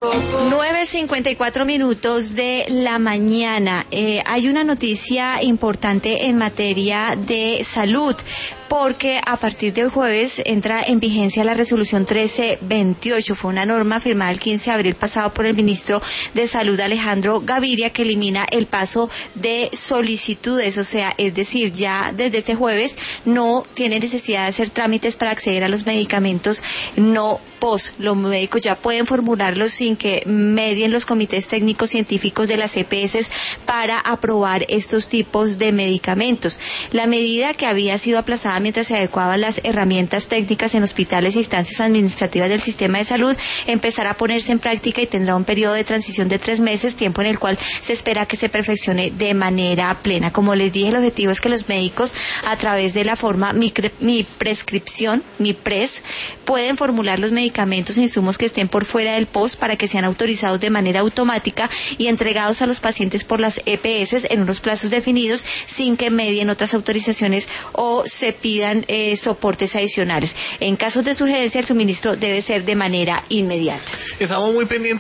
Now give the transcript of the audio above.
9:54 de la mañana. Hay una noticia importante en materia de salud, porque a partir del jueves entra en vigencia la resolución 1328. Fue una norma firmada el 15 de abril pasado por el ministro de Salud, Alejandro Gaviria, que elimina el paso de solicitudes. O sea, es decir, ya desde este jueves no tiene necesidad de hacer trámites para acceder a los medicamentos no POS. Los médicos ya pueden formularlos sin que medien los comités técnicos científicos de las EPS para aprobar estos tipos de medicamentos. La medida, que había sido aplazada mientras se adecuaban las herramientas técnicas en hospitales e instancias administrativas del sistema de salud, empezará a ponerse en práctica y tendrá un periodo de transición de 3 meses, tiempo en el cual se espera que se perfeccione de manera plena. Como les dije, el objetivo es que los médicos, a través de la forma Mi Prescripción, Mi Pres, pueden formular los medicamentos e insumos que estén por fuera del POS para que sean autorizados de manera automática y entregados a los pacientes por las EPS en unos plazos definidos, sin que medien otras autorizaciones o se pidan soportes adicionales. En casos de urgencia, el suministro debe ser de manera inmediata. Estamos muy pendientes